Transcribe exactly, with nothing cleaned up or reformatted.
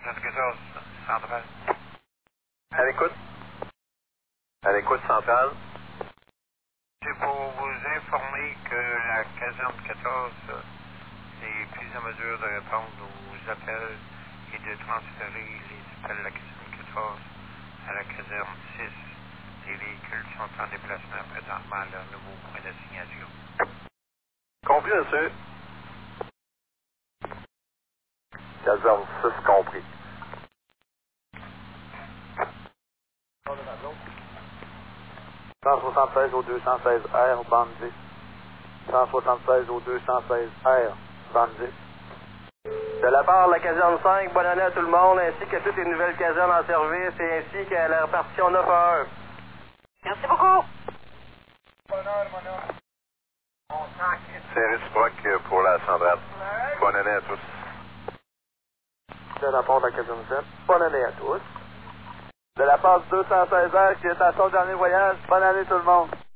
soixante-quatorze, centrale. À l'écoute. À l'écoute centrale. C'est pour vous informer que la caserne quatorze n'est plus en mesure de répondre aux appels et de transférer les appels de la caserne quatorze à la caserne six. Les véhicules sont en déplacement présentement à leur nouveau point d'assignation. Compris, monsieur. Caserne six compris. cent soixante-seize au deux cent seize R, bande dix. cent soixante-seize au deux cent seize R, bande dix. De la part de la caserne cinq, bonne année à tout le monde, ainsi que toutes les nouvelles casernes en service et ainsi qu'à la répartition neuf à un. Merci beaucoup. C'est réciproque pour la centrale. Bonne année à tous. De la part de la caserne sept, bonne année à tous. De la part du deux cent seize R qui est à son dernier voyage, bonne année tout le monde.